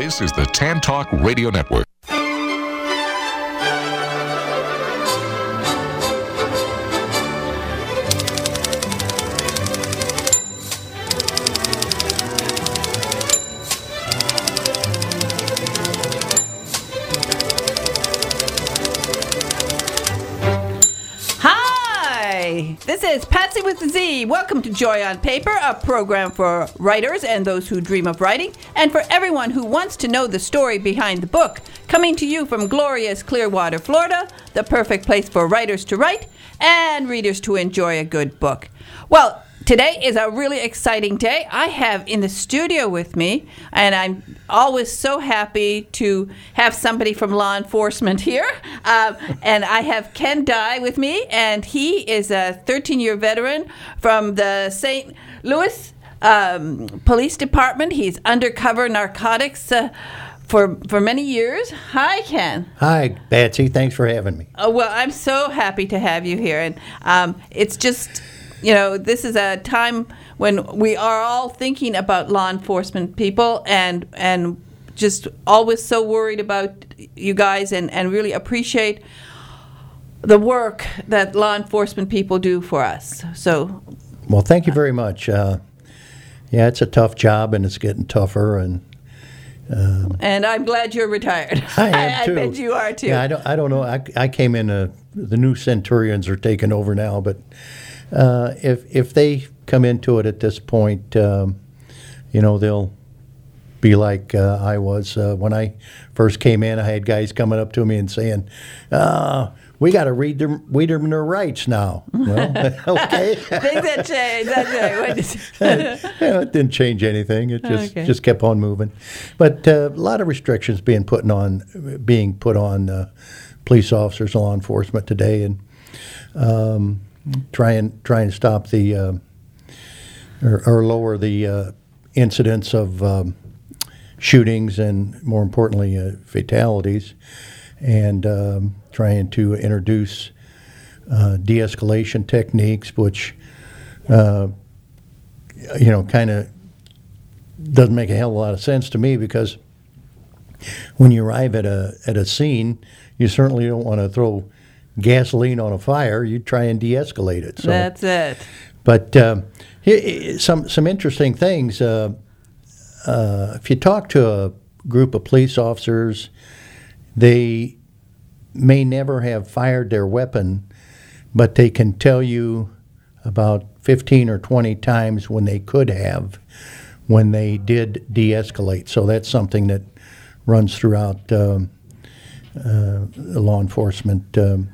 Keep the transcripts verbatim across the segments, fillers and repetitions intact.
This is the Tan Talk Radio Network. This is Patsy with the Z. Welcome to Joy on Paper, a program for writers and those who dream of writing, and for everyone who wants to know the story behind the book. Coming to you from glorious Clearwater, Florida, the perfect place for writers to write and readers to enjoy a good book. Well, today is a really exciting day. I have in the studio with me, and I'm always so happy to have somebody from law enforcement here. Um, and I have Ken Dye with me, and he is a thirteen-year veteran from the Saint Louis um, Police Department. He's undercover narcotics uh, for for many years. Hi, Ken. Hi, Patsy. Thanks for having me. Oh, well, I'm so happy to have you here. And um, it's just... You know, this is a time when we are all thinking about law enforcement people and and just always so worried about you guys and, and really appreciate the work that law enforcement people do for us. So, well, thank you very much. Uh, yeah, it's a tough job and it's getting tougher. And um, and I'm glad you're retired. I am too. I bet you are too. Yeah, I don't. I don't know. I, I came in. Uh, the new Centurions are taking over now, but. Uh, if if they come into it at this point, um, you know, they'll be like uh, I was. Uh, when I first came in, I had guys coming up to me and saying, uh, we got to read them, read them their rights now. Well, okay. Things that change. That's right. Yeah, it didn't change anything. It just Okay. just kept on moving. But uh, a lot of restrictions being put on, being put on uh, police officers and law enforcement today. And um Try and try and stop the uh, or, or lower the uh, incidence of um, shootings and, more importantly, uh, fatalities, and um, trying to introduce uh, de-escalation techniques, which uh, you know kind of doesn't make a hell of a lot of sense to me, because when you arrive at a at a scene, you certainly don't want to throw gasoline on a fire. You try and de-escalate it. So, That's it. But um, some some interesting things. Uh, uh, if you talk to a group of police officers, they may never have fired their weapon, but they can tell you about fifteen or twenty times when they could have, when they did de-escalate. So that's something that runs throughout um, uh, the law enforcement um,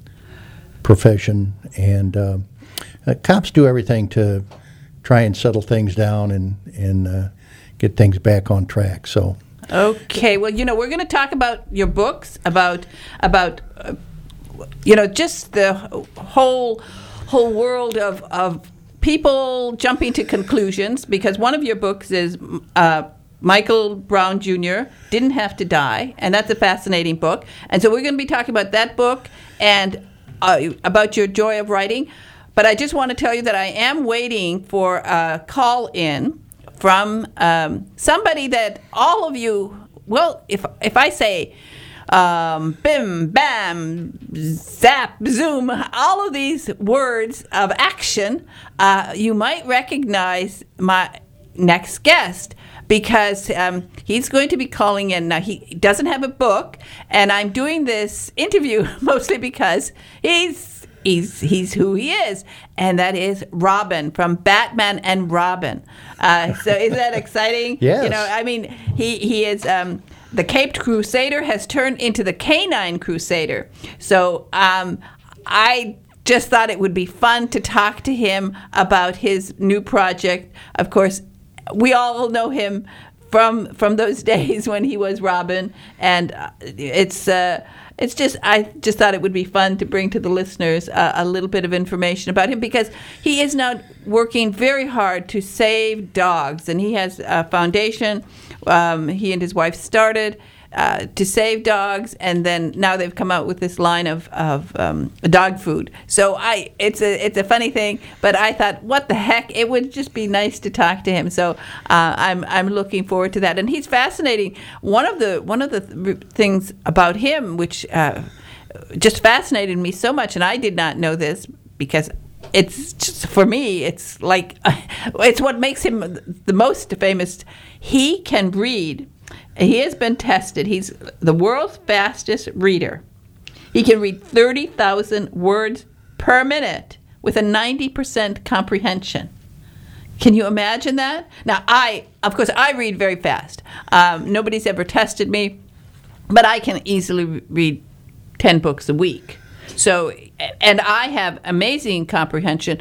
profession, and uh, uh, cops do everything to try and settle things down and and uh, get things back on track. So, okay, well, you know, we're going to talk about your books, about about uh, you know, just the whole whole world of of people jumping to conclusions, because one of your books is uh, Michael Brown Junior Didn't Have to Die, and that's a fascinating book. And so we're going to be talking about that book and Uh, about your joy of writing. But I just want to tell you that I am waiting for a call in from um, somebody that all of you, well, if if I say um, bim, bam, zap, zoom, all of these words of action, uh, you might recognize my next guest, because um, he's going to be calling in. Now, he doesn't have a book, and I'm doing this interview mostly because he's he's he's who he is, and that is Robin from Batman and Robin. Uh, so isn't that exciting? Yes. You know, I mean, he, he is... Um, the Caped Crusader has turned into the Canine Crusader. So um, I just thought it would be fun to talk to him about his new project. Of course, we all know him from from those days when he was Robin, and uh, it's uh, it's just I just thought it would be fun to bring to the listeners uh, a little bit of information about him, because he is now working very hard to save dogs, and he has a foundation. Um, he and his wife started uh, to save dogs, and then now they've come out with this line of, of um, dog food. So I, it's a it's a funny thing, but I thought, what the heck? It would just be nice to talk to him. So uh, I'm I'm looking forward to that, and he's fascinating. One of the one of the th- things about him, which uh, just fascinated me so much, and I did not know this because. It's just, for me, it's like, it's what makes him the most famous. He can read. He has been tested. He's the world's fastest reader. He can read thirty thousand words per minute with a ninety percent comprehension. Can you imagine that? Now, I, of course, I read very fast. Um, nobody's ever tested me, but I can easily read ten books a week. So, and I have amazing comprehension.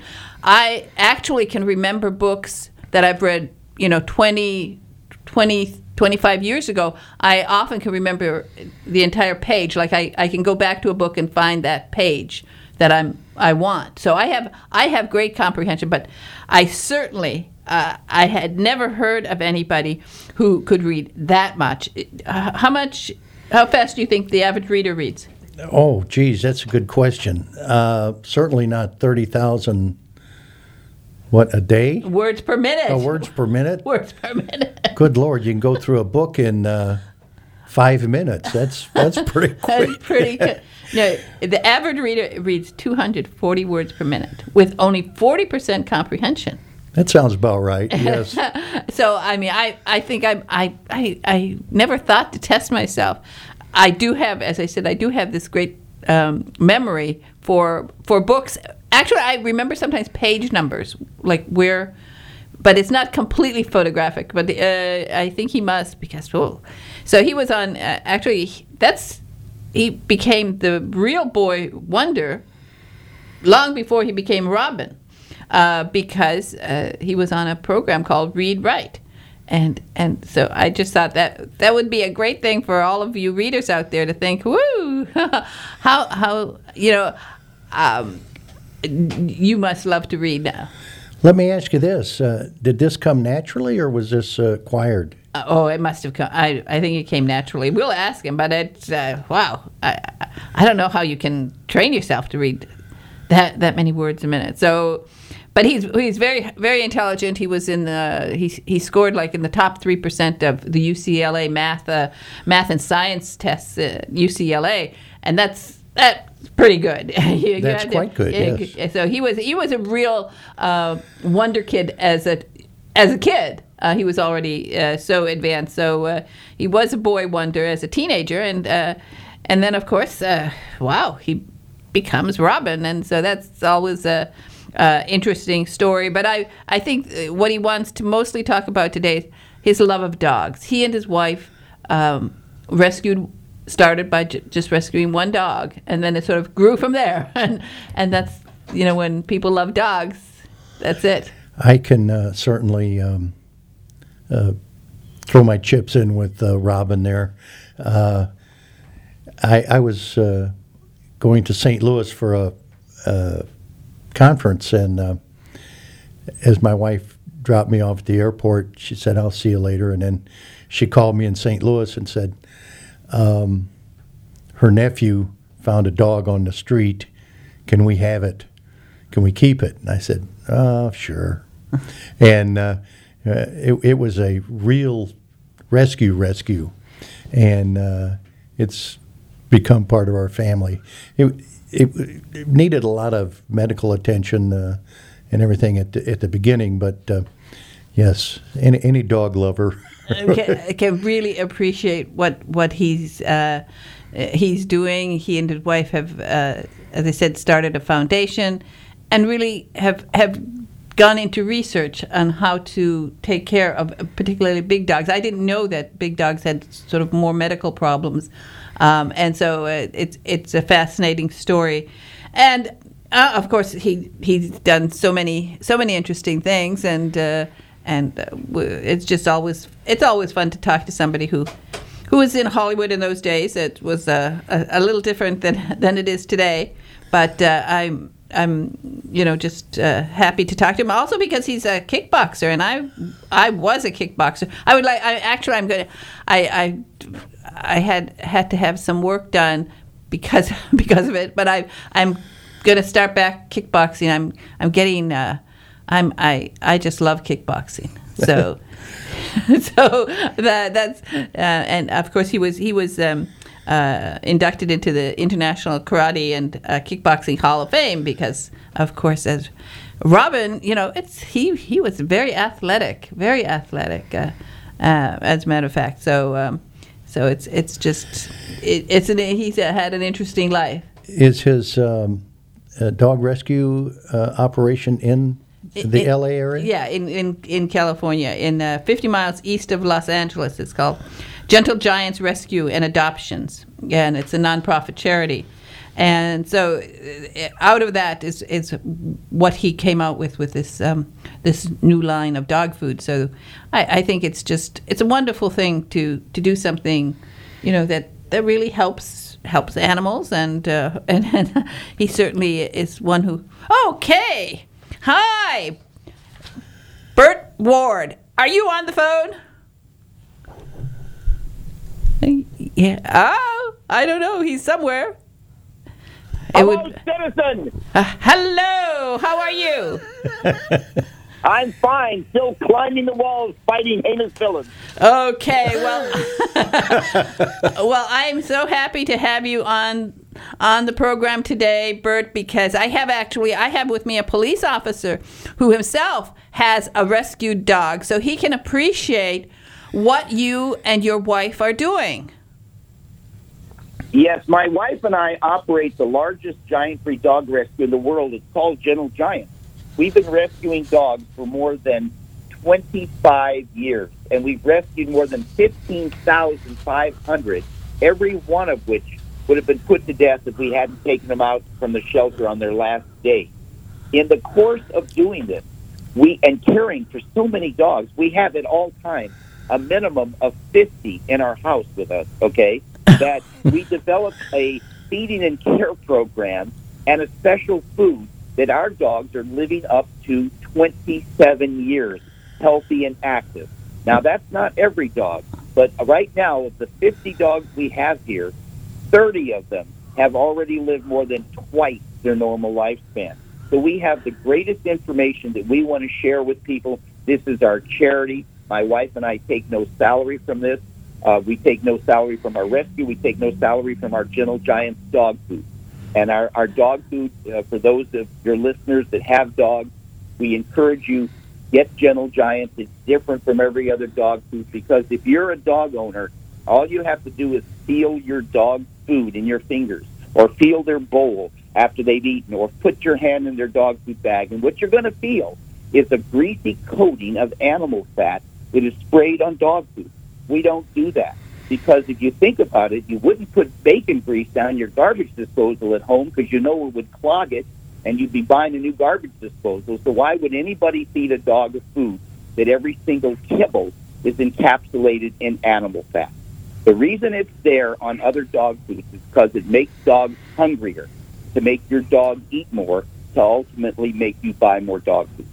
I actually can remember books that I've read, you know, twenty, twenty, twenty-five years ago. I often can remember the entire page. Like I, I can go back to a book and find that page that I'm I want. So I have I have great comprehension, but I certainly uh, I had never heard of anybody who could read that much. Uh, how much? How fast do you think the average reader reads? Oh, geez, that's a good question. Uh, certainly not thirty thousand, what, a day? Words per minute. Oh, words per minute? Words per minute. Good Lord, you can go through a book in uh, five minutes. That's that's pretty quick. That's pretty good. No, the average reader reads two hundred forty words per minute with only forty percent comprehension. That sounds about right, yes. So, I mean, I, I think I, I, I, I never thought to test myself. I do have, as I said, I do have this great um, memory for for books. Actually, I remember sometimes page numbers, like where, but it's not completely photographic. But uh, I think he must because oh, so he was on. Uh, actually, that's he became the real boy wonder long before he became Robin, uh, because uh, he was on a program called Read Write. And and so I just thought that that would be a great thing for all of you readers out there to think, woo, how, how you know, um, you must love to read now. Let me ask you this. Uh, did this come naturally or was this uh, acquired? Uh, oh, it must have come. I, I think it came naturally. We'll ask him, but it's, uh, wow. I, I don't know how you can train yourself to read that, that many words a minute. So... But he's he's very very intelligent. He was in the he he scored like in the top three percent of the U C L A math uh, math and science tests at U C L A, and that's that's pretty good. you, that's you quite to, good. Yes. So he was he was a real uh, wonder kid as a as a kid. Uh, he was already uh, so advanced. So uh, he was a boy wonder as a teenager, and uh, and then of course, uh, wow, he becomes Robin, and so that's always a Uh, interesting story. But I, I think what he wants to mostly talk about today is his love of dogs. He and his wife um, rescued, started by j- just rescuing one dog, and then it sort of grew from there. and and that's, you know, when people love dogs, that's it. I can uh, certainly um, uh, throw my chips in with uh, Robin there. Uh, I, I was uh, going to Saint Louis for a, a conference, and uh, as my wife dropped me off at the airport, she said, "I'll see you later." And then she called me in Saint Louis and said um, her nephew found a dog on the street. Can we have it? Can we keep it? And I said, "Oh, sure." and uh, it, it was a real rescue rescue, and uh, it's become part of our family. It, It, it needed a lot of medical attention uh, and everything at the, at the beginning, but uh, yes, any, any dog lover can, can really appreciate what what he's uh, he's doing. He and his wife have, uh, as I said, started a foundation, and really have have gone into research on how to take care of particularly big dogs. I didn't know that big dogs had sort of more medical problems. Um, and so uh, it's it's a fascinating story, and uh, of course he he's done so many so many interesting things, and uh, and uh, it's just always it's always fun to talk to somebody who who was in Hollywood in those days. It was uh, a, a little different than than it is today, but uh, I'm I'm you know just uh, happy to talk to him. Also because he's a kickboxer, and I I was a kickboxer. I would like I actually I'm going to I I. I had had to have some work done because because of it. But I I'm going to start back kickboxing. I'm I'm getting uh, I'm I I just love kickboxing. So so that that's uh, and of course he was he was. Um, Uh, inducted into the International Karate and uh, Kickboxing Hall of Fame because, of course, as Robin, you know, it's he he was very athletic, very athletic, uh, uh, as a matter of fact. So, um, so it's it's just it, it's an he's had an interesting life. Is his um, uh, dog rescue uh, operation in the in, L A area? Yeah, in in in California, in uh, fifty miles east of Los Angeles. It's called Gentle Giants Rescue and Adoptions, and it's a nonprofit charity. And so, uh, out of that is is what he came out with with this um, this new line of dog food. So, I, I think it's just it's a wonderful thing to, to do something, you know, that, that really helps helps animals, and uh, and, and he certainly is one who. Okay, hi, Bert Ward, are you on the phone? Yeah. Oh, I don't know. He's somewhere. Hello, would, citizen. Uh, hello. How are you? I'm fine. Still climbing the walls, fighting heinous villains. Okay. Well, well, I'm so happy to have you on on the program today, Bert, because I have actually I have with me a police officer who himself has a rescued dog, so he can appreciate what you and your wife are doing. Yes, my wife and I operate the largest giant-free dog rescue in the world. It's called Gentle Giants. We've been rescuing dogs for more than twenty-five years, and we've rescued more than fifteen thousand five hundred, every one of which would have been put to death if we hadn't taken them out from the shelter on their last day. In the course of doing this, we and caring for so many dogs, we have at all times a minimum of fifty in our house with us, okay, that we developed a feeding and care program and a special food that our dogs are living up to twenty-seven years, healthy and active. Now, that's not every dog, but right now, of the fifty dogs we have here, thirty of them have already lived more than twice their normal lifespan. So we have the greatest information that we want to share with people. This is our charity. My wife and I take no salary from this. Uh, we take no salary from our rescue. We take no salary from our Gentle Giants dog food. And our, our dog food, uh, for those of your listeners that have dogs, we encourage you, get Gentle Giants. It's different from every other dog food because if you're a dog owner, all you have to do is feel your dog's food in your fingers or feel their bowl after they've eaten or put your hand in their dog food bag. And what you're going to feel is a greasy coating of animal fat that is sprayed on dog food. We don't do that because if you think about it, you wouldn't put bacon grease down your garbage disposal at home because you know it would clog it and you'd be buying a new garbage disposal. So why would anybody feed a dog a food that every single kibble is encapsulated in animal fat? The reason it's there on other dog foods is because it makes dogs hungrier, to make your dog eat more, to ultimately make you buy more dog food.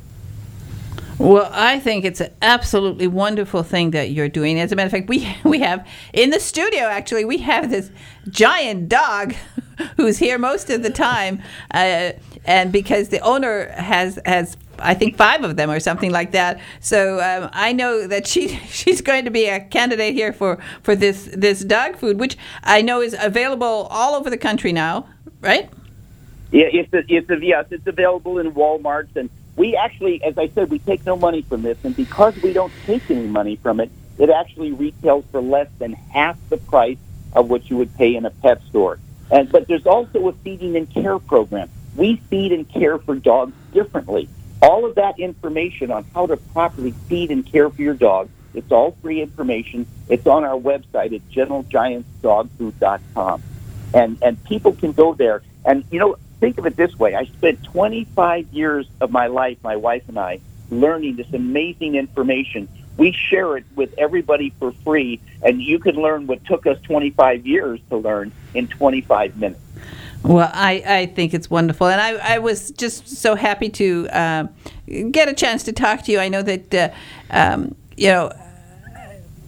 Well, I think it's an absolutely wonderful thing that you're doing. As a matter of fact, we we have in the studio, actually, we have this giant dog who's here most of the time. Uh, and because the owner has, has, I think, five of them or something like that. So um, I know that she she's going to be a candidate here for, for this, this dog food, which I know is available all over the country now, right? Yeah, it's, a, it's a, yes, it's available in Walmarts. And we actually, as I said, we take no money from this, and because we don't take any money from it, it actually retails for less than half the price of what you would pay in a pet store. And but there's also a feeding and care program. We feed and care for dogs differently. All of that information on how to properly feed and care for your dog, it's all free information. It's on our website at gentle giants dog food dot com. And, and people can go there. And, you know, think of it this way. I spent twenty-five years of my life, my wife and I, learning this amazing information. We share it with everybody for free, and you can learn what took us twenty-five years to learn in twenty-five minutes. Well, I, I think it's wonderful. And I, I was just so happy to uh, get a chance to talk to you. I know that, uh, um, you know,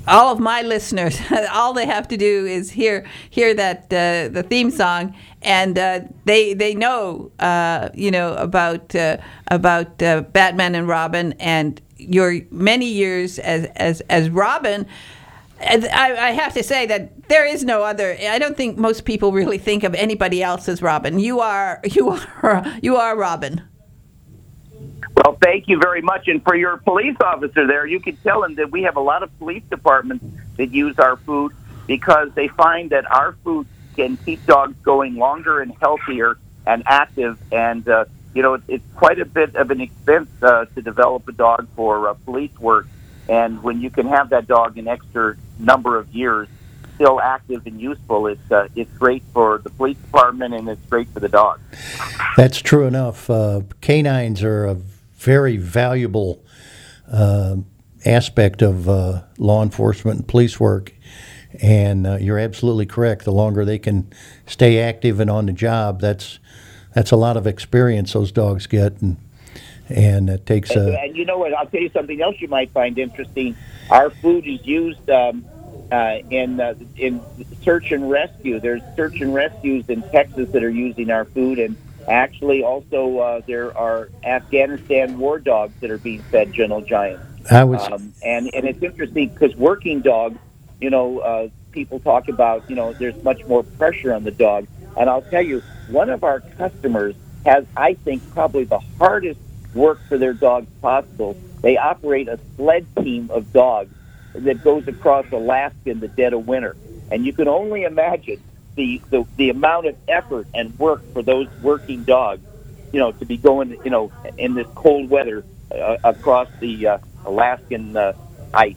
all of my listeners, all they have to do is hear hear that uh, the theme song, and uh, they they know uh, you know about uh, about uh, Batman and Robin, and your many years as as as Robin. And I, I have to say that there is no other. I don't think most people really think of anybody else as Robin. You are you are you are Robin. Well, thank you very much. And for your police officer there, you can tell him that we have a lot of police departments that use our food because they find that our food can keep dogs going longer and healthier and active. And, uh, you know, it's, it's quite a bit of an expense uh, to develop a dog for uh, police work. And when you can have that dog an extra number of years still active and useful, it's, uh, it's great for the police department and it's great for the dog. That's true enough. Uh, canines are a very valuable uh, aspect of uh, law enforcement and police work. And uh, you're absolutely correct. The longer they can stay active and on the job, that's that's a lot of experience those dogs get, and and it takes a. And, and you know what? I'll tell you something else you might find interesting. Our food is used um, uh, in uh, in search and rescue. There's search and rescues in Texas that are using our food, and actually also uh, there are Afghanistan war dogs that are being fed Gentle Giant. I was, um, and and it's interesting because working dogs. You know, uh, people talk about, you know, there's much more pressure on the dog. And I'll tell you, one of our customers has, I think, probably the hardest work for their dogs possible. They operate a sled team of dogs that goes across Alaska in the dead of winter. And you can only imagine the, the, the amount of effort and work for those working dogs, you know, to be going, you know, in this cold weather uh, across the uh, Alaskan uh, ice.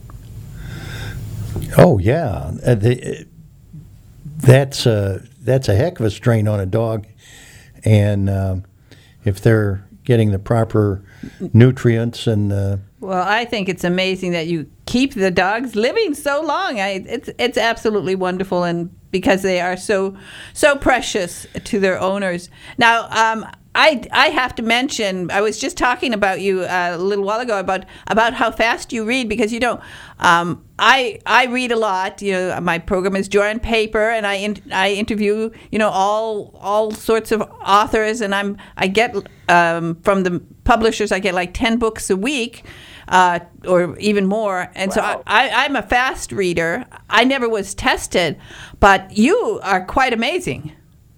Oh yeah, uh, the, that's a that's a heck of a strain on a dog, and um, if they're getting the proper nutrients and. Uh, well, I think it's amazing that you keep the dogs living so long. I, it's it's absolutely wonderful, and because they are so so precious to their owners. Now, um, I, I have to mention, I was just talking about you uh, a little while ago about about how fast you read, because you don't. Um, I I read a lot. You know, my program is Joy on Paper, and I in, I interview you know all all sorts of authors, and I'm I get um, from the publishers I get like ten books a week. Uh, or even more. And wow. so I, I, I'm a fast reader. I never was tested, but you are quite amazing.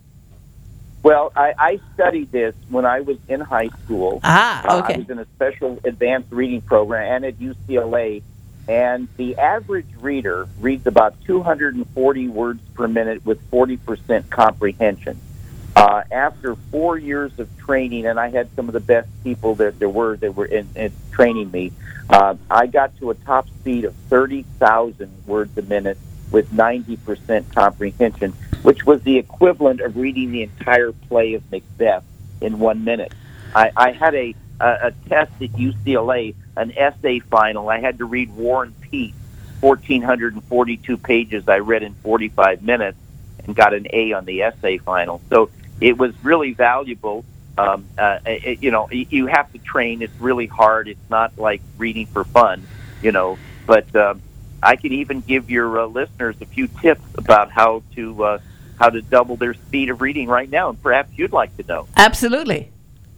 Well, I, I studied this when I was in high school. Ah, okay. Uh, I was in a special advanced reading program and at U C L A, and the average reader reads about two hundred forty words per minute with forty percent comprehension. Uh, after four years of training, and I had some of the best people that there were that were in, in training me, uh, I got to a top speed of thirty thousand words a minute with ninety percent comprehension, which was the equivalent of reading the entire play of Macbeth in one minute. I, I had a, a, a test at U C L A, an essay final. I had to read War and Peace, one thousand four hundred forty-two pages I read in forty-five minutes, and got an A on the essay final. So it was really valuable. Um, uh, it, you know, you have to train. It's really hard. It's not like reading for fun, you know. But um, I could even give your uh, listeners a few tips about how to uh, how to double their speed of reading right now, and perhaps you'd like to know. Absolutely.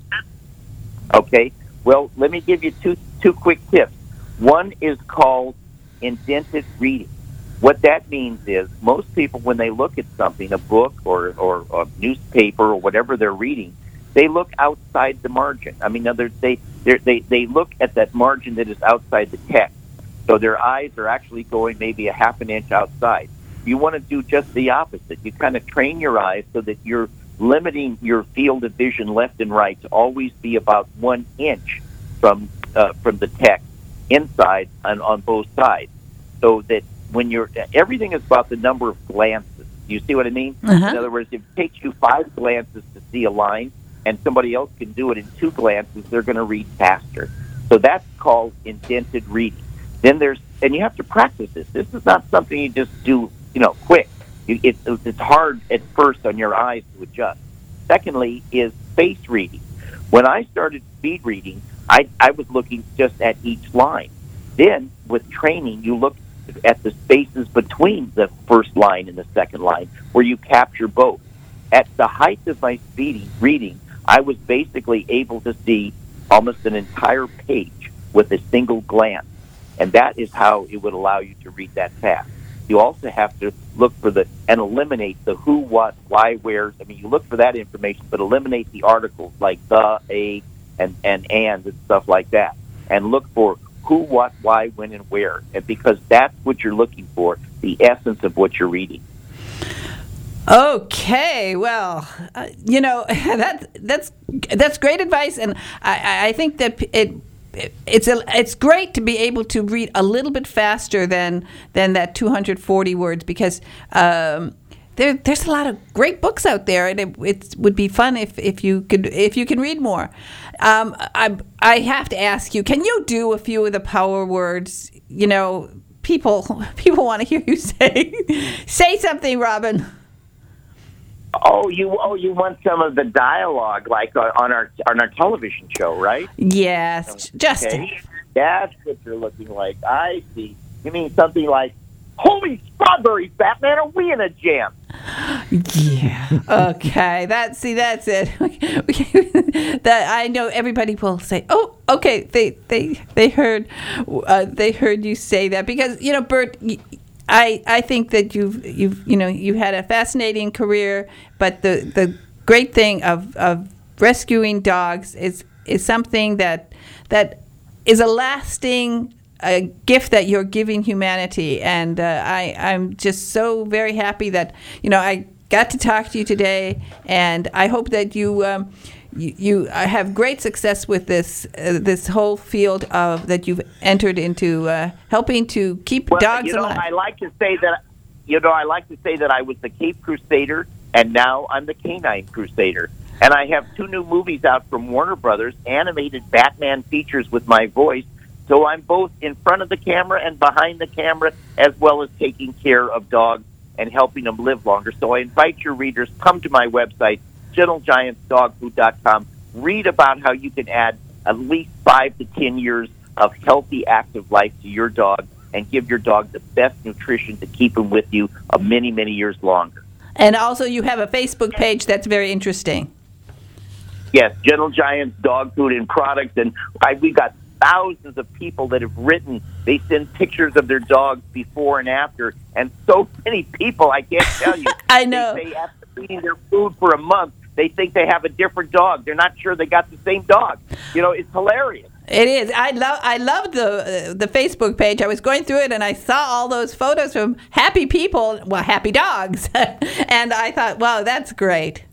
Okay. Well, let me give you two two quick tips. One is called indented reading. What that means is most people, when they look at something, a book or, or a newspaper or whatever they're reading, they look outside the margin. I mean, other they they they look at that margin that is outside the text. So their eyes are actually going maybe a half an inch outside. You want to do just the opposite. You kind of train your eyes so that you're limiting your field of vision left and right to always be about one inch from uh, from the text inside and on both sides, so that when you're, everything is about the number of glances. You see what I mean? Uh-huh. In other words, if it takes you five glances to see a line and somebody else can do it in two glances, they're going to read faster. So that's called indented reading. Then there's, and you have to practice this. This is not something you just do, you know, quick. You, it, it's hard at first on your eyes to adjust. Secondly is face reading. When I started speed reading, I, I was looking just at each line. Then, with training, you look at the spaces between the first line and the second line, where you capture both. At the height of my speeding, reading, I was basically able to see almost an entire page with a single glance, and that is how it would allow you to read that fast. You also have to look for the, and eliminate the who, what, why, where's. I mean, you look for that information, but eliminate the articles like the, a, and, and, and, and stuff like that. And look for who, what, why, when, and where. And because that's what you're looking for, the essence of what you're reading. Okay, well, uh, you know, that, that's that's great advice, and I, I think that it, it it's a, it's great to be able to read a little bit faster than than that two hundred forty words, because um, there there's a lot of great books out there, and it, it would be fun if, if you could if you can read more. Um, I I have to ask you, can you do a few of the power words? You know, people people want to hear you say say something, Robin. Oh, you oh you want some of the dialogue like uh, on our on our television show, right? Yes, just okay. That's what you're looking like. I see. You mean something like, "Holy strawberries, Batman! Are we in a jam?" Yeah. Okay. That see, that's it. That I know everybody will say, "Oh, okay." They they they heard uh, they heard you say that, because you know, Bert. I, I think that you've you've you know you had a fascinating career, but the, the great thing of, of rescuing dogs is is something that that is a lasting uh, gift that you're giving humanity, and uh, I I'm just so very happy that you know I got to talk to you today, and I hope that you. Um, You, you have great success with this uh, this whole field of that you've entered into, uh, helping to keep well, dogs you know, alive. I like to say that you know I like to say that I was the Cape Crusader, and now I'm the Canine Crusader. And I have two new movies out from Warner Brothers, animated Batman features with my voice. So I'm both in front of the camera and behind the camera, as well as taking care of dogs and helping them live longer. So I invite your readers, come to my website, gentle giants dog food dot com. Read about how you can add at least five to ten years of healthy, active life to your dog and give your dog the best nutrition to keep him with you uh, many, many years longer. And also you have a Facebook page that's very interesting. Yes, Gentle Giants Dog Food and Products. And I, we've got thousands of people that have written. They send pictures of their dogs before and after. And so many people, I can't tell you. I know. They say after eating their food for a month, they think they have a different dog. They're not sure they got the same dog. You know, it's hilarious. It is. I love. I love the uh, the Facebook page. I was going through it and I saw all those photos from happy people, well, happy dogs, and I thought, wow, that's great.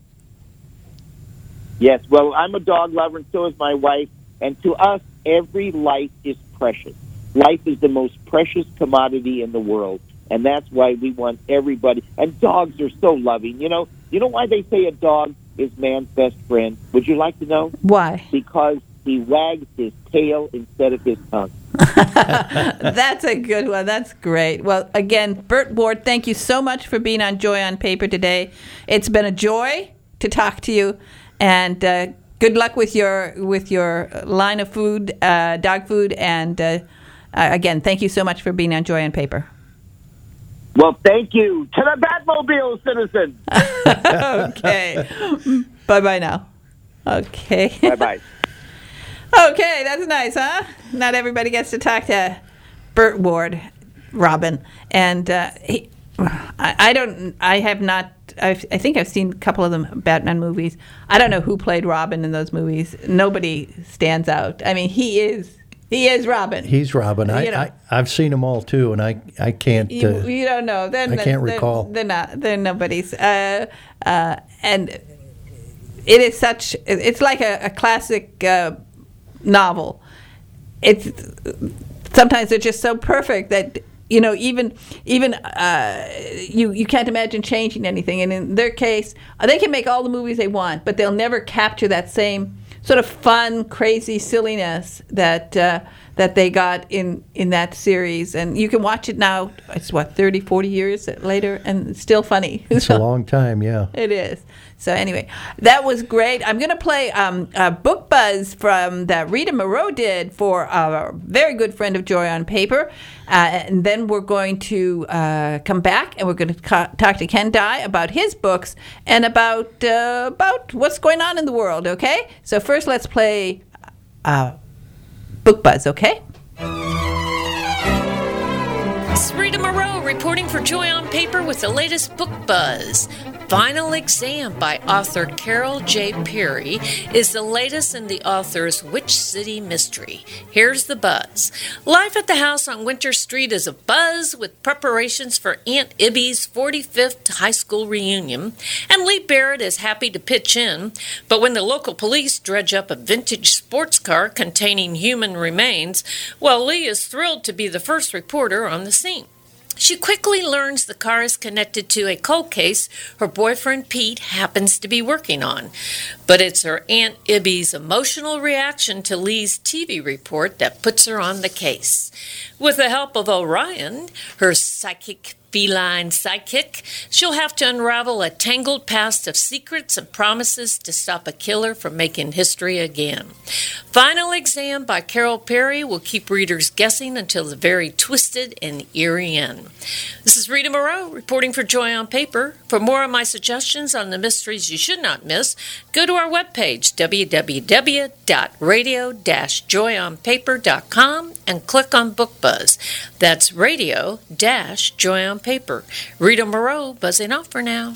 Yes. Well, I'm a dog lover, and so is my wife. And to us, every life is precious. Life is the most precious commodity in the world, and that's why we want everybody. And dogs are so loving. You know. You know why they say a dog is man's best friend? Would you like to know? Why? Because he wags his tail instead of his tongue. That's a good one. That's great. Well, again, Bert Ward, thank you so much for being on Joy on Paper today. It's been a joy to talk to you, and uh, good luck with your with your line of food, uh, dog food, and uh, uh, again, thank you so much for being on Joy on Paper. Well, thank you to the Batmobile, citizens. Okay. Bye-bye now. Okay. Bye-bye. Okay, that's nice, huh? Not everybody gets to talk to Bert Ward, Robin. And uh, he, I, I don't, I have not, I've, I think I've seen a couple of them Batman movies. I don't know who played Robin in those movies. Nobody stands out. I mean, he is. He is Robin. He's Robin. I, You know. I I've seen them all too, and I I can't. You, Uh, you don't know. They're, I can't they're, recall. They're not. They're nobody's. Uh, uh, and it is such. It's like a, a classic uh, novel. It's sometimes they're just so perfect that you know even even uh, you you can't imagine changing anything. And in their case, they can make all the movies they want, but they'll never capture that same sort of fun, crazy silliness that uh, that they got in, in that series. And you can watch it now, it's what, thirty, forty years later, and it's still funny. It's So- a long time, yeah. It is. So anyway, that was great. I'm going to play um, a book buzz from that Rita Moreau did for a very good friend of Joy on Paper. Uh, and then we're going to uh, come back and we're going to ca- talk to Ken Dye about his books and about uh, about what's going on in the world, okay? So first let's play uh, book buzz, okay? It's Rita Moreau reporting for Joy on Paper with the latest book buzz. Final Exam by author Carol J. Perry is the latest in the author's Witch City mystery. Here's the buzz. Life at the house on Winter Street is a buzz with preparations for Aunt Ibby's forty-fifth high school reunion, and Lee Barrett is happy to pitch in, but when the local police dredge up a vintage sports car containing human remains, well, Lee is thrilled to be the first reporter on the scene. She quickly learns the car is connected to a cold case her boyfriend Pete happens to be working on. But it's her Aunt Ibby's emotional reaction to Lee's T V report that puts her on the case. With the help of Orion, her psychic feline sidekick, she'll have to unravel a tangled past of secrets and promises to stop a killer from making history again. Final Exam by Carol Perry will keep readers guessing until the very twisted and eerie end. This is Rita Moreau reporting for Joy on Paper. For more of my suggestions on the mysteries you should not miss, go to our webpage, w w w dot radio dash joy on paper dot com, and click on Book Buzz. That's radio dash joy on paper. Rita Moreau buzzing off for now.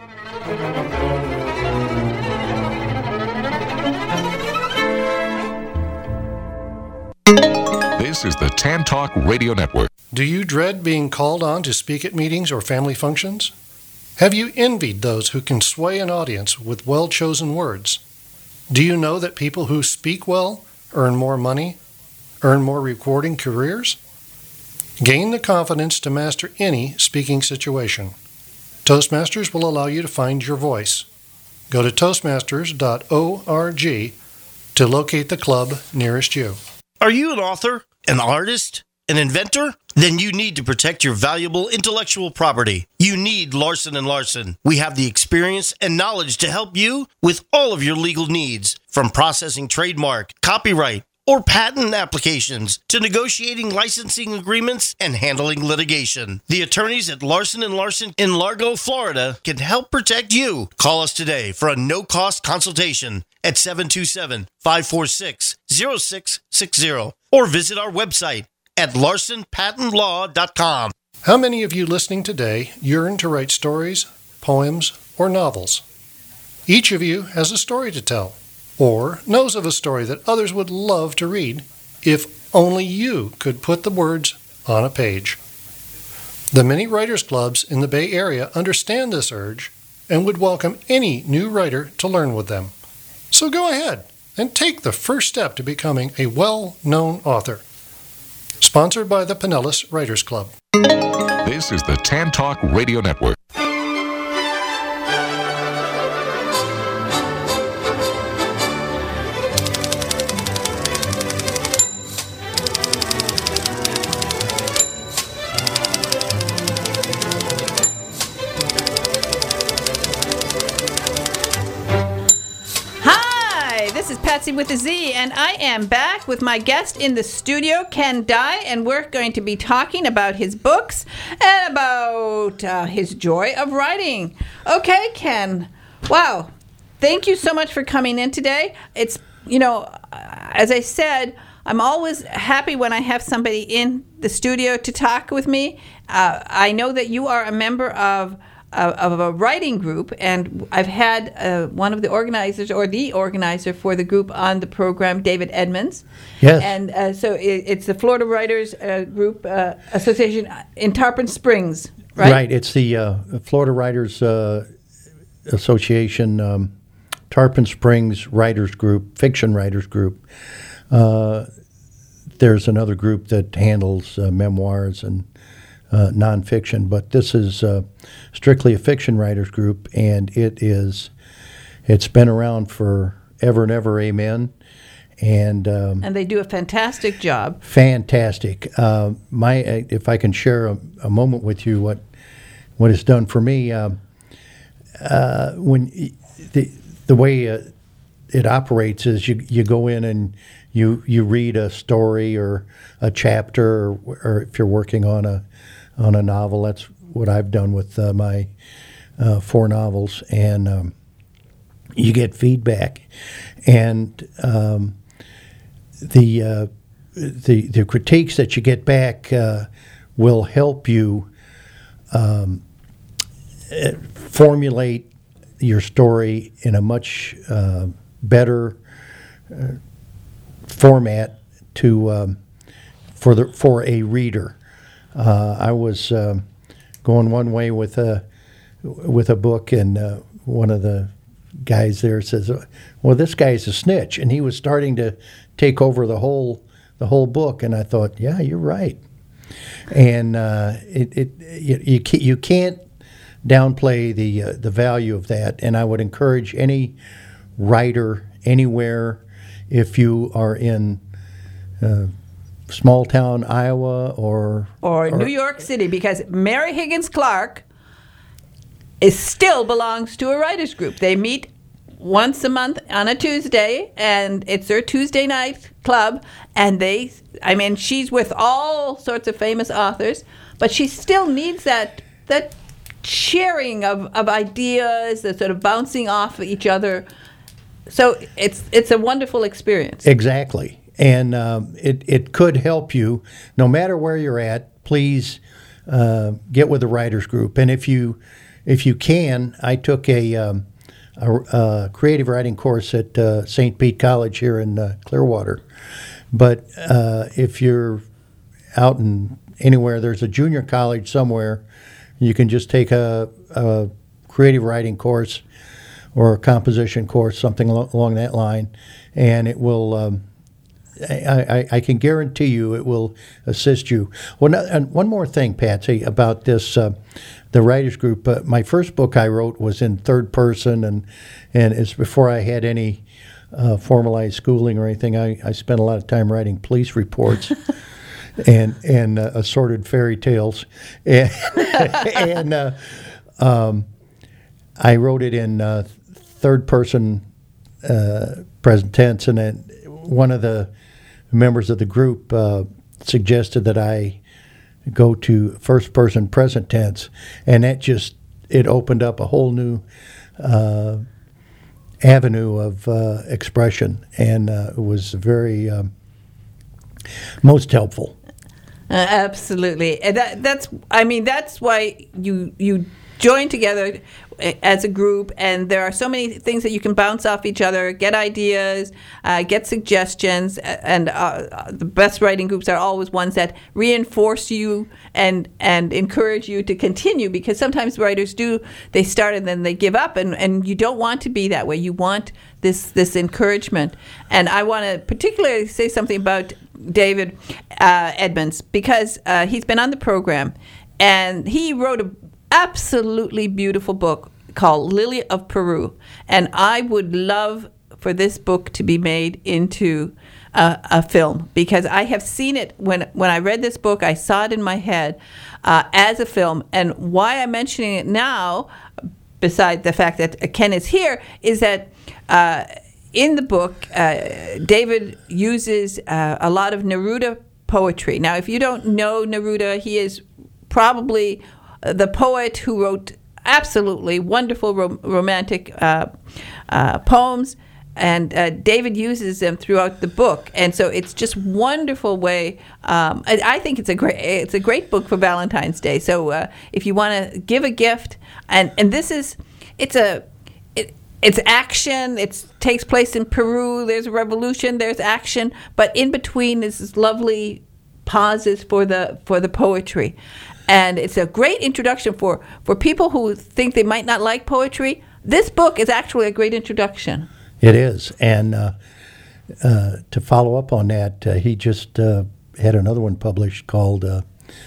This is the Tan Talk Radio Network. Do you dread being called on to speak at meetings or family functions? Have you envied those who can sway an audience with well-chosen words? Do you know that people who speak well earn more money, earn more rewarding careers? Gain the confidence to master any speaking situation. Toastmasters will allow you to find your voice. Go to toastmasters dot org to locate the club nearest you. Are you an author, an artist, an inventor? Then you need to protect your valuable intellectual property. You need Larson and Larson. We have the experience and knowledge to help you with all of your legal needs, from processing trademark, copyright, or patent applications to negotiating licensing agreements and handling litigation. The attorneys at Larson and Larson in Largo, Florida can help protect you. Call us today for a no-cost consultation at seven two seven, five four six, zero six six zero or visit our website at larson patent law dot com. How many of you listening today yearn to write stories, poems, or novels? Each of you has a story to tell, or knows of a story that others would love to read if only you could put the words on a page. The many writers' clubs in the Bay Area understand this urge and would welcome any new writer to learn with them. So go ahead and take the first step to becoming a well-known author. Sponsored by the Pinellas Writers Club. This is the Tan Talk Radio Network. Patsy with a Z, and I am back with my guest in the studio, Ken Dye, and we're going to be talking about his books and about uh, his joy of writing. Okay, Ken. Wow. Thank you so much for coming in today. It's, you know, as I said, I'm always happy when I have somebody in the studio to talk with me. Uh, I know that you are a member of of a writing group, and I've had uh, one of the organizers or the organizer for the group on the program, David Edmonds. Yes. And uh, so it, it's the Florida Writers uh, Group uh, Association in Tarpon Springs, right? Right. It's the uh, Florida Writers uh, Association, um, Tarpon Springs Writers Group, Fiction Writers Group. Uh, there's another group that handles uh, memoirs and Uh, nonfiction, but this is uh, strictly a fiction writers group, and it is it's been around for ever and ever, amen. and um, And they do a fantastic job. fantastic. Uh, my, uh, if I can share a, a moment with you, what what it's done for me. Uh, uh, when y- the the way uh, it operates is you you go in and you you read a story or a chapter, or, or if you're working on a on a novel, that's what I've done with uh, my uh, four novels, and um, you get feedback, and um, the uh, the the critiques that you get back uh, will help you um, eh, formulate your story in a much uh, better uh, format to um, for the for a reader. Uh, I was um, going one way with a with a book, and uh, one of the guys there says, "Well, this guy's a snitch," and he was starting to take over the whole the whole book. And I thought, "Yeah, you're right." And uh, it, it you you can't, you can't downplay the uh, the value of that. And I would encourage any writer anywhere, if you are in uh, small town Iowa or Or, New York City, because Mary Higgins Clark is still belongs to a writers group. They meet once a month on a Tuesday, and it's their Tuesday night club. And they, I mean, she's with all sorts of famous authors, but she still needs that that sharing of, of ideas, the sort of bouncing off of each other. So it's it's a wonderful experience. Exactly. And um, it, it could help you, no matter where you're at. Please uh, get with the writers group. And if you if you can, I took a, um, a, a creative writing course at uh, Saint Pete College here in uh, Clearwater. But uh, if you're out in anywhere, there's a junior college somewhere, you can just take a, a creative writing course or a composition course, something al- along that line, and it will. Um, I, I, I can guarantee you it will assist you. Well, no, and one more thing, Patsy, about this, uh, the writers group. Uh, my first book I wrote was in third person, and and it's before I had any uh, formalized schooling or anything. I, I spent a lot of time writing police reports and and uh, assorted fairy tales, and, and uh, um, I wrote it in uh, third person uh, present tense, and then one of the members of the group uh, suggested that I go to first person present tense, and that just it opened up a whole new uh, avenue of uh, expression, and uh, it was very um, most helpful. Uh, absolutely. And that, that's, I mean, that's why you you join together as a group, and there are so many things that you can bounce off each other, get ideas, uh, get suggestions, and uh, the best writing groups are always ones that reinforce you and and encourage you to continue, because sometimes writers do, they start and then they give up, and, and you don't want to be that way. You want this, this encouragement. And I want to particularly say something about David uh, Edmonds, because uh, he's been on the program, and he wrote a absolutely beautiful book called Lily of Peru, and I would love for this book to be made into a, a film, because I have seen it when when I read this book. I saw it in my head uh, as a film, and why I'm mentioning it now, beside the fact that Ken is here, is that uh, in the book uh, David uses uh, a lot of Neruda poetry. Now, if you don't know Neruda, he is probably the poet who wrote absolutely wonderful rom- romantic uh, uh, poems, and uh, David uses them throughout the book, and so it's just wonderful way. Um, I, I think it's a great it's a great book for Valentine's Day. So uh, if you want to give a gift, and and this is it's a it, it's action. It takes place in Peru. There's a revolution. There's action, but in between is this lovely pauses for the for the poetry. And it's a great introduction for, for people who think they might not like poetry. This book is actually a great introduction. It is. And uh, uh, to follow up on that, uh, he just uh, had another one published called uh,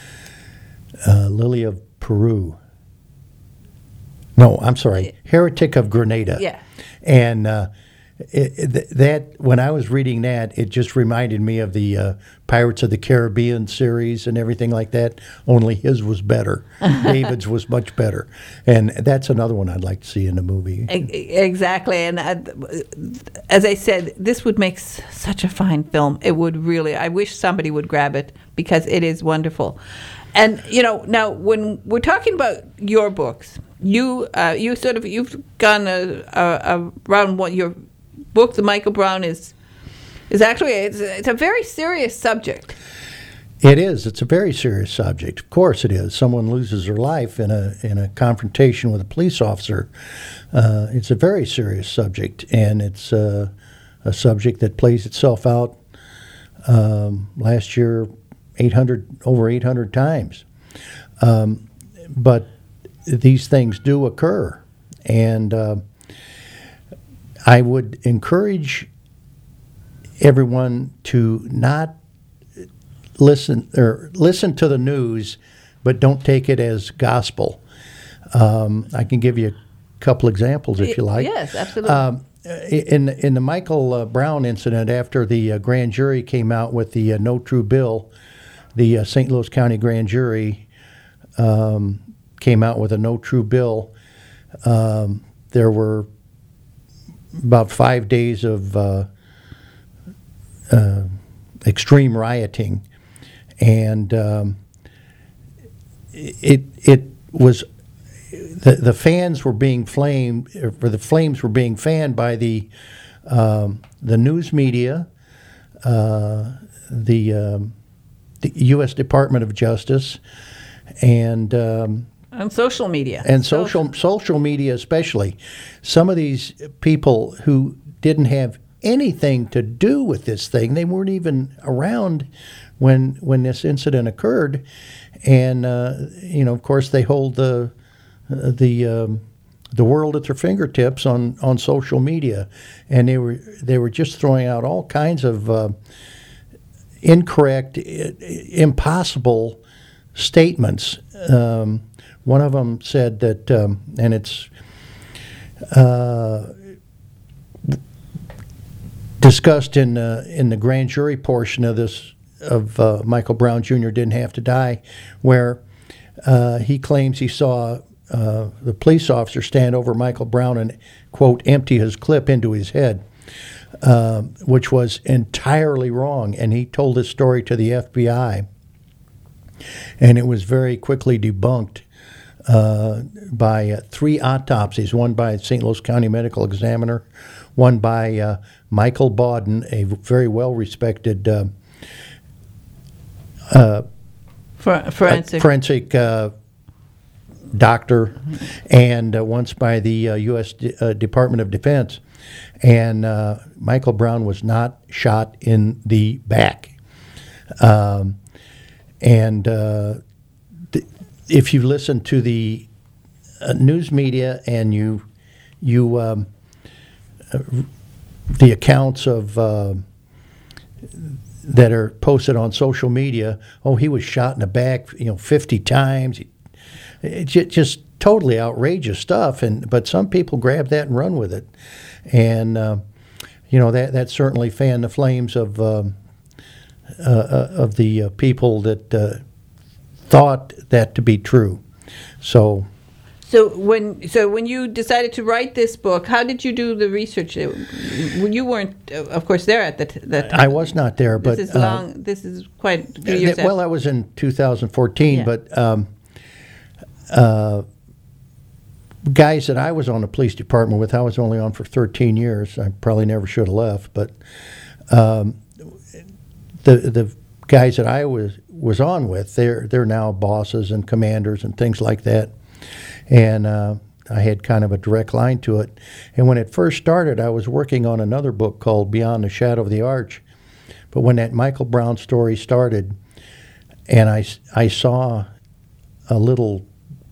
uh, Lily of Peru. No, I'm sorry, Heretic of Grenada. Yeah. And uh, it, it, that when I was reading that, it just reminded me of the uh, Pirates of the Caribbean series and everything like that. Only his was better. David's was much better, and that's another one I'd like to see in the movie. Exactly, and I, as I said, this would make s- such a fine film. It would really. I wish somebody would grab it because it is wonderful. And you know, now when we're talking about your books, you uh, you sort of you've gone uh, uh, around what your book, The Michael Brown, is is actually it's, it's a very serious subject. It is. It's a very serious subject. Of course, it is. Someone loses their life in a in a confrontation with a police officer. Uh, it's a very serious subject, and it's uh, a subject that plays itself out. Um, last year, eight hundred over eight hundred times. Um, but these things do occur, and uh, I would encourage everyone to not listen or listen to the news, but don't take it as gospel. Um, I can give you a couple examples if you like. Yes, absolutely. Um, in in the Michael uh, Brown incident, after the uh, grand jury came out with the uh, no true bill, the uh, Saint Louis County grand jury um, came out with a no true bill. Um, there were about five days of uh, uh, extreme rioting, and um, it it was the the fans were being flamed, or the flames were being fanned by the um, the news media, uh, the, um, the U S Department of Justice, and um, on social media and social social media especially. Some of these people who didn't have anything to do with this thing, they weren't even around when when this incident occurred, and uh, you know, of course, they hold the uh, the um, the world at their fingertips on, on social media, and they were they were just throwing out all kinds of uh, incorrect, impossible statements. Um, one of them said that, um, and it's uh, discussed in uh, in the grand jury portion of this of uh, Michael Brown Junior Didn't Have to Die, where uh, he claims he saw uh, the police officer stand over Michael Brown and, quote, empty his clip into his head, uh, which was entirely wrong. And he told this story to the F B I, and it was very quickly debunked uh, by uh, three autopsies, one by Saint Louis County Medical Examiner, one by uh, Michael Bawden, a very well-respected uh, uh, For, forensic. forensic uh, doctor, and uh, once by the uh, U S D- uh, Department of Defense. And uh, Michael Brown was not shot in the back. Um, and uh, th- if you listen to the uh, news media and you you um, uh, the accounts of uh, that are posted on social media, oh, he was shot in the back, you know, fifty times. It's just totally outrageous stuff. And but some people grab that and run with it, and uh, you know that that certainly fanned the flames of um, uh, of the uh, people that uh, thought that to be true. So. So when so when you decided to write this book, how did you do the research? When you weren't, uh, of course, there at that that time. I was not there, but this is uh, long. This is quite a few years. th- well, after. that was in two thousand fourteen, Yeah. but um, uh, guys that I was on the police department with, I was only on for thirteen years. I probably never should have left, but um, the the guys that I was was on with, they're they're now bosses and commanders and things like that. And uh, I had kind of a direct line to it. And when it first started, I was working on another book called Beyond the Shadow of the Arch. But when that Michael Brown story started, and I, I saw a little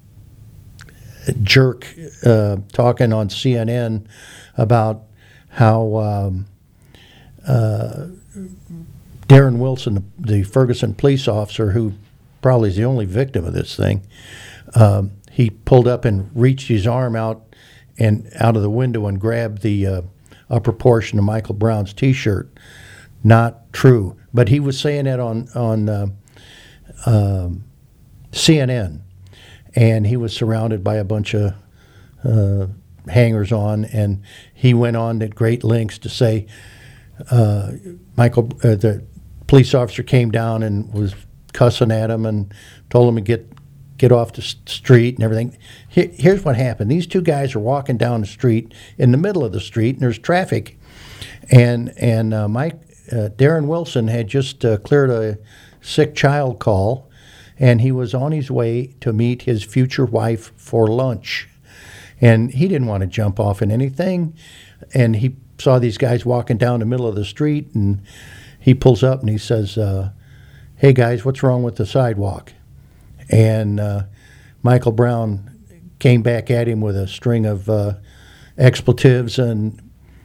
jerk uh, talking on C N N about how um, uh, Darren Wilson, the, the Ferguson police officer, who probably is the only victim of this thing, um, he pulled up and reached his arm out and out of the window and grabbed the uh, a proportion of Michael Brown's T-shirt. Not true. But he was saying that on on uh, um, C N N, and he was surrounded by a bunch of uh, hangers-on, and he went on at great lengths to say uh, Michael, uh, the police officer came down and was cussing at him and told him to get get off the street and everything. Here, here's what happened. These two guys are walking down the street in the middle of the street, and there's traffic, and and uh, Mike. Uh, Darren Wilson had just uh, cleared a sick child call, and he was on his way to meet his future wife for lunch. And he didn't want to jump off in anything, and he saw these guys walking down the middle of the street, and he pulls up and he says, uh, hey guys, what's wrong with the sidewalk? And uh, Michael Brown came back at him with a string of uh, expletives, and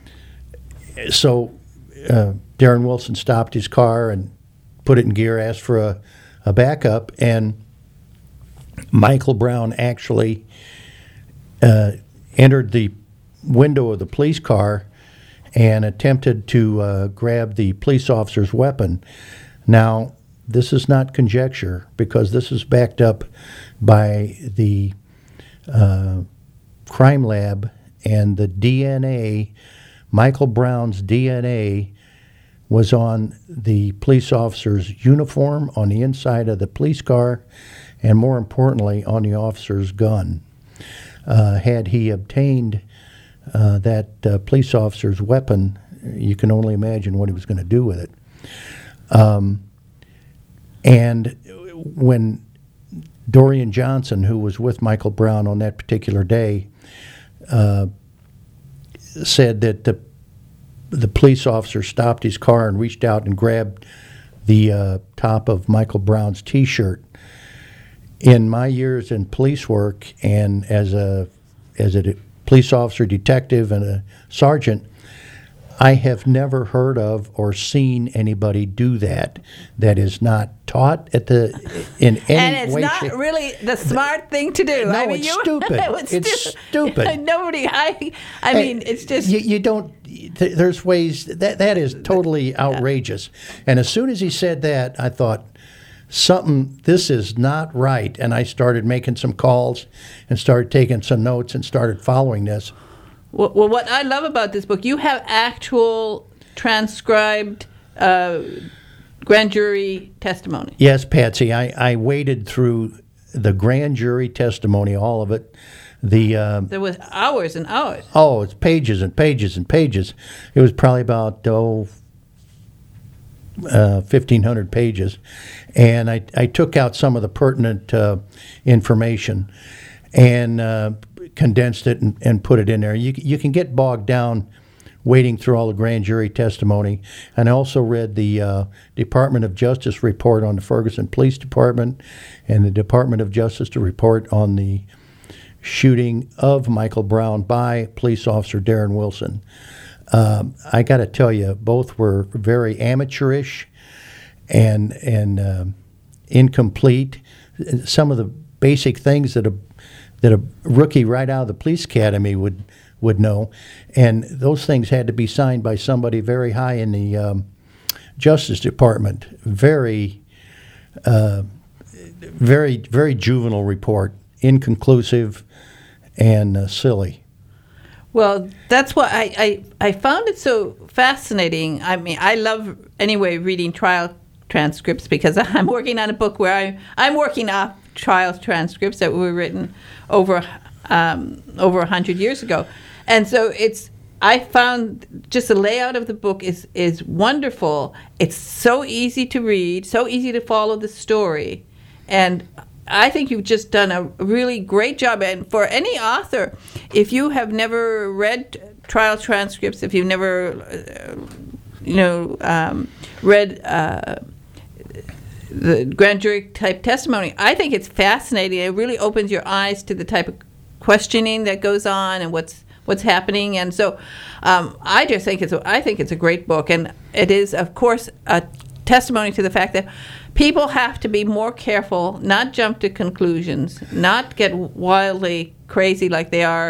so uh, Darren Wilson stopped his car and put it in gear, asked for a, a backup, and Michael Brown actually uh, entered the window of the police car and attempted to uh, grab the police officer's weapon. Now, this is not conjecture, because this is backed up by the uh, crime lab and the D N A. Michael Brown's D N A was on the police officer's uniform, on the inside of the police car, and more importantly, on the officer's gun. Uh, had he obtained uh, that uh, police officer's weapon, you can only imagine what he was going to do with it. Um, and when Dorian Johnson, who was with Michael Brown on that particular day, uh, said that the the police officer stopped his car and reached out and grabbed the uh, top of Michael Brown's T-shirt. In my years in police work and as a as a police officer, detective, and a sergeant, I have never heard of or seen anybody do that. That is not taught at the in any way. And it's way, not shape. really the smart thing to do. No, I mean, it's you, stupid. it's It's stu- stupid. Nobody. I. I Hey, mean, it's just. you, you don't. Th- there's ways that that is totally outrageous. And as soon as he said that, I thought something. This is not right. And I started making some calls and started taking some notes and started following this. Well, well, what I love about this book, you have actual transcribed uh, grand jury testimony. Yes, Patsy. I, I waded through the grand jury testimony, all of it. The uh, There was hours and hours. oh, it's pages and pages and pages. It was probably about oh, uh, fifteen hundred pages, and I I took out some of the pertinent uh, information, and uh, condensed it and, and put it in there. You you can get bogged down wading through all the grand jury testimony. And I also read the uh, Department of Justice report on the Ferguson Police Department and the Department of Justice report on the shooting of Michael Brown by police officer Darren Wilson. Um, I got to tell you, both were very amateurish and and uh, incomplete. Some of the basic things that a that a rookie right out of the police academy would would know, and those things had to be signed by somebody very high in the um, Justice Department. Very, uh, very, very juvenile report, inconclusive, and uh, silly. Well, that's why I, I, I found it so fascinating. I mean, I love, anyway, reading trial transcripts because I'm working on a book where I, I'm working off trial transcripts that were written over um, over one hundred years ago. And so it's, I found just the layout of the book is, is wonderful. It's so easy to read, so easy to follow the story. And I think you've just done a really great job. And for any author, if you have never read trial transcripts, if you've never, uh, you know, um, read uh, the grand jury type testimony, I think it's fascinating. It really opens your eyes to the type of questioning that goes on and what's what's happening. And so um, I just think it's a, I think it's a great book. And it is, of course, a testimony to the fact that people have to be more careful, not jump to conclusions, not get wildly crazy like they are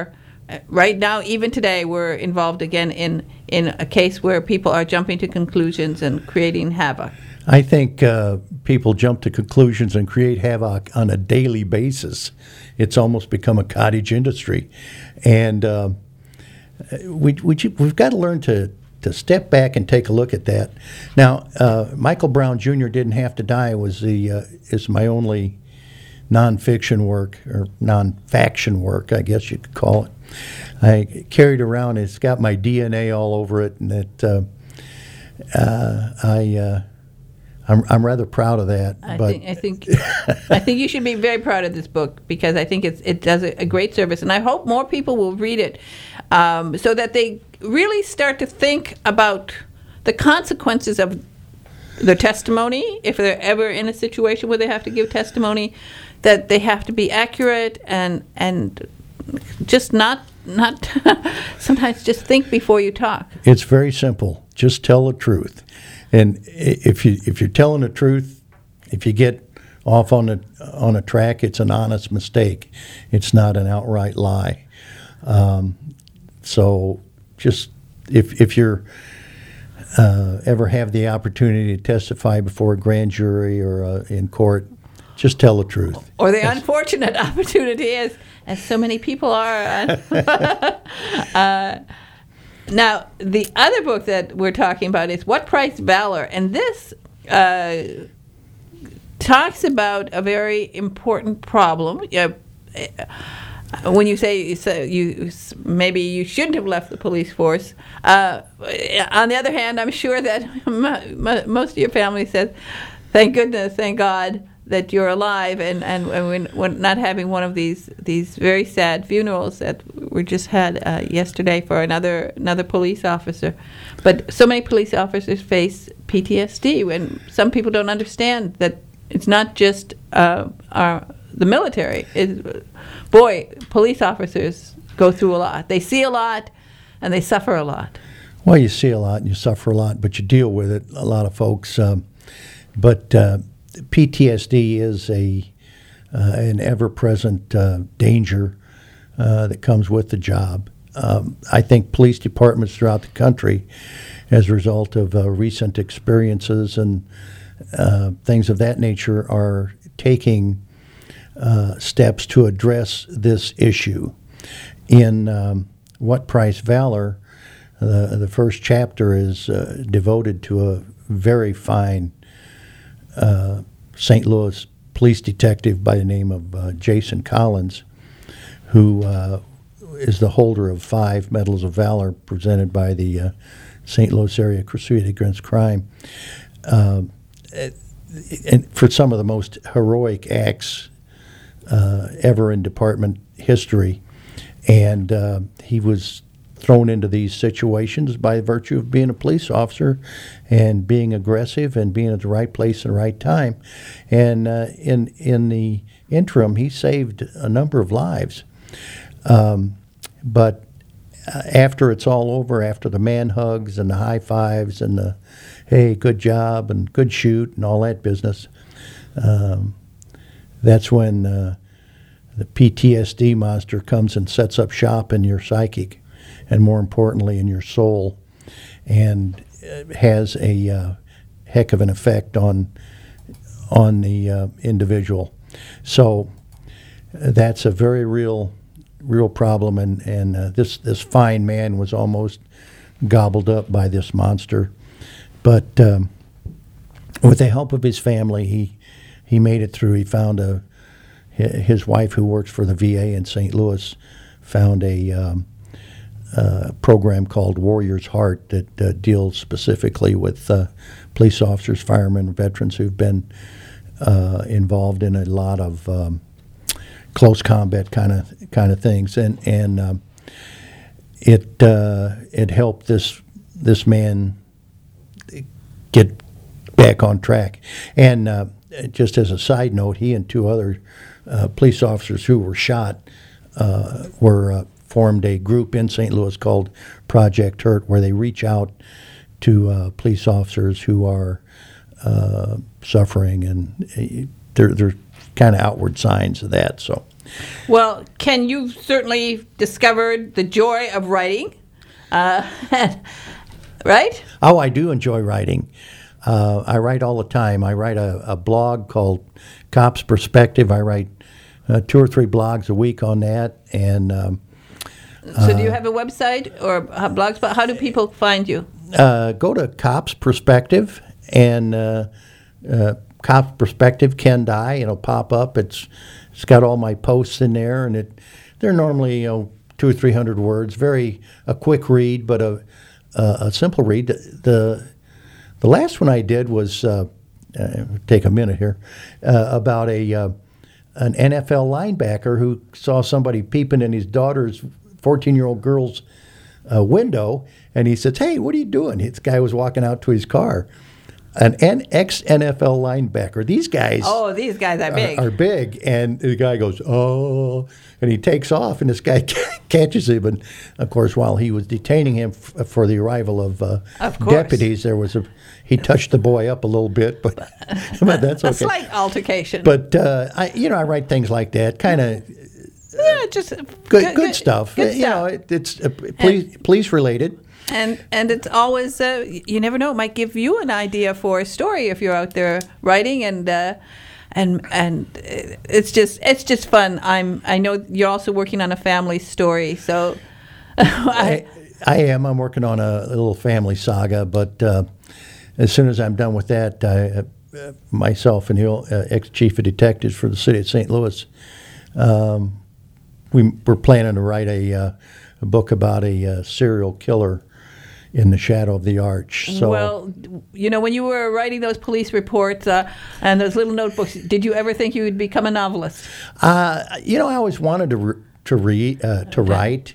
right now, even today, we're involved again in, in a case where people are jumping to conclusions and creating havoc. I think uh, people jump to conclusions and create havoc on a daily basis. It's almost become a cottage industry. And uh, we, we, we've got to learn to, to step back and take a look at that. Now, uh, Michael Brown Junior Didn't Have to Die was the uh, is my only nonfiction work, or non-faction work, I guess you could call it. I carried around, it's got my D N A all over it, and it, uh, uh, I, uh, I'm, I'm rather proud of that. I but think I think I think you should be very proud of this book, because I think it's, it does a, a great service, and I hope more people will read it, um, so that they really start to think about the consequences of their testimony, if they're ever in a situation where they have to give testimony, that they have to be accurate and and just not not sometimes just think before you talk. It's very simple. Just tell the truth. And if you if you're telling the truth, if you get off on a on a track, it's an honest mistake. It's not an outright lie. Um, so just if if you're uh, ever have the opportunity to testify before a grand jury or uh, in court, just tell the truth. Or the unfortunate opportunity is, as so many people are. uh, now, the other book that we're talking about is What Price Valor? And this uh, talks about a very important problem. Uh, when you say you, say you maybe you shouldn't have left the police force, uh, on the other hand, I'm sure that m- m- most of your family says, thank goodness, thank God, that you're alive, and, and, and we're not having one of these these very sad funerals that we just had uh, yesterday for another another police officer. But so many police officers face P T S D, and some people don't understand that it's not just uh, our, the military. It's, boy, police officers go through a lot. They see a lot, and they suffer a lot. Well, you see a lot and you suffer a lot, but you deal with it, a lot of folks. Um, but uh, P T S D is a uh, an ever-present uh, danger uh, that comes with the job. Um, I think police departments throughout the country, as a result of uh, recent experiences and uh, things of that nature, are taking uh, steps to address this issue. In um, What Price Valor, uh, the first chapter is uh, devoted to a very fine Uh, Saint Louis police detective by the name of uh, Jason Collins, who uh, is the holder of five Medals of Valor presented by the uh, Saint Louis Area Crusade Against Crime, uh, and for some of the most heroic acts uh, ever in department history. And uh, he was thrown into these situations by virtue of being a police officer and being aggressive and being at the right place at the right time. And uh, in in the interim, he saved a number of lives. Um, but uh, after it's all over, after the man hugs and the high fives and the, hey, good job and good shoot and all that business, um, that's when uh, the P T S D monster comes and sets up shop in your psychic, and more importantly, in your soul, and has a uh, heck of an effect on on the uh, individual. So uh, that's a very real, real problem, and and uh, this this fine man was almost gobbled up by this monster, but um, with the help of his family, he he made it through. He found a his wife, who works for the V A in Saint Louis, found a um, Uh, program called Warrior's Heart that uh, deals specifically with uh, police officers, firemen, veterans who've been uh, involved in a lot of um, close combat kind of kind of things, and and um, it uh, it helped this this man get back on track. And uh, just as a side note, he and two other uh, police officers who were shot uh, were. Uh, formed a group in Saint Louis called Project Hurt, where they reach out to uh, police officers who are uh, suffering, and uh, there, there are kind of outward signs of that. So Well, Ken, you've certainly discovered the joy of writing, uh, right? Oh, I do enjoy writing. Uh, I write all the time. I write a, a blog called Cops Perspective. I write uh, two or three blogs a week on that. And um, so do you have a website or uh, blogs? But how do people find you? uh, go to Cops Perspective and uh, uh, Cops Perspective Ken Dye. It'll pop up. It's it's got all my posts in there, and it they're normally you know two or three hundred words. Very a quick read, but a a, a simple read. The, the The last one I did was uh, uh, take a minute here uh, about a uh, an N F L linebacker who saw somebody peeping in his daughter's fourteen-year-old girl's uh, window, and he says, "Hey, what are you doing?" This guy was walking out to his car. An N- ex-N F L linebacker. These guys. Oh, these guys are big. Are, are big, and the guy goes, "Oh," and he takes off, and this guy catches him. And of course, while he was detaining him f- for the arrival of, uh, of course. deputies, there was a he touched the boy up a little bit, but but that's okay. A slight altercation. But uh, I, you know, I write things like that, kind of yeah, just good, good, good stuff. Good you stuff. know, it, it's uh, police police related. And and it's always uh, you never know, it might give you an idea for a story if you're out there writing, and uh, and and it's just it's just fun. I'm I know you're also working on a family story, so I, I am. I'm working on a, a little family saga, but uh, as soon as I'm done with that, I, uh, myself and the uh, ex-chief of detectives for the city of Saint Louis, um, we we're planning to write a, uh, a book about a uh, serial killer in the shadow of the arch. So, well, you know, when you were writing those police reports uh, and those little notebooks, did you ever think you would become a novelist? Uh, you know, I always wanted to re- to read uh, to Okay. write,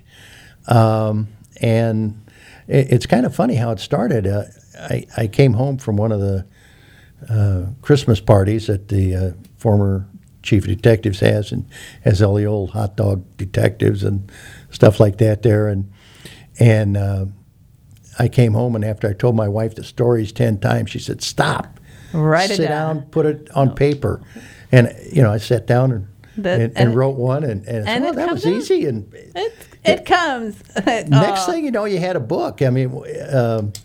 um, and it, it's kind of funny how it started. Uh, I I came home from one of the uh, Christmas parties that the uh, former chief of detectives has, and has all the old hot dog detectives and stuff like that there, and and. Uh, I came home, and after I told my wife the stories ten times, she said, "Stop, Write it sit down. down, put it on paper." And you know, I sat down and That- and, and, and it- wrote one, and, and, I said, and "Oh, it that comes was out. easy." And It it comes. next Oh. thing you know, you had a book. I mean, um,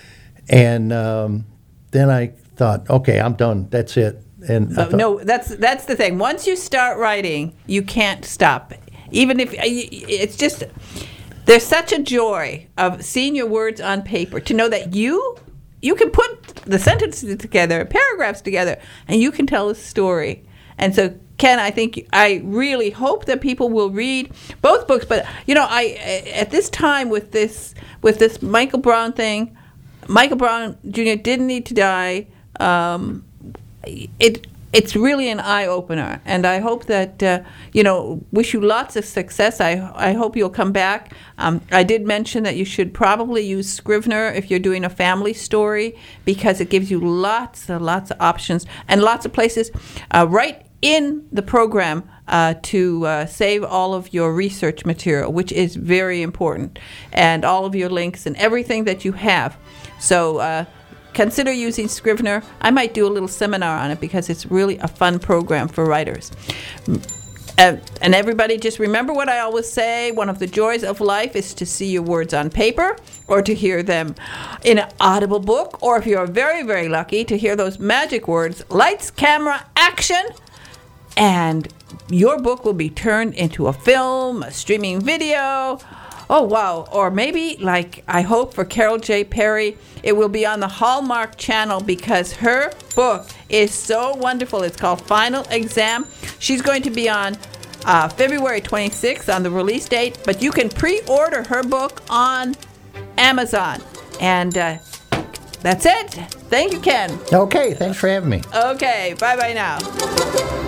and um, then I thought, "Okay, I'm done. That's it." And I But thought, no, that's that's the thing. Once you start writing, you can't stop. Even if it's just, there's such a joy of seeing your words on paper, to know that you you can put the sentences together, paragraphs together, and you can tell a story. And so, Ken, I think I really hope that people will read both books. But you know, I at this time with this with this Michael Brown thing, Michael Brown Junior didn't need to die. Um, it it's really an eye opener, and I hope that uh, you know. Wish you lots of success. I I hope you'll come back. Um, I did mention that you should probably use Scrivener if you're doing a family story, because it gives you lots and lots of options and lots of places uh, right in the program uh, to uh, save all of your research material, which is very important, and all of your links and everything that you have. So. Uh, Consider using Scrivener. I might do a little seminar on it because it's really a fun program for writers. Uh, and everybody, just remember what I always say. One of the joys of life is to see your words on paper, or to hear them in an audible book, or if you're very, very lucky, to hear those magic words, lights, camera, action, and your book will be turned into a film, a streaming video. Oh, wow. Or maybe, like I hope for Carol J. Perry, it will be on the Hallmark Channel, because her book is so wonderful. It's called Final Exam. She's going to be on uh, February twenty-sixth on the release date, but you can pre-order her book on Amazon. And uh, that's it. Thank you, Ken. okay, thanks for having me. Okay, bye-bye now.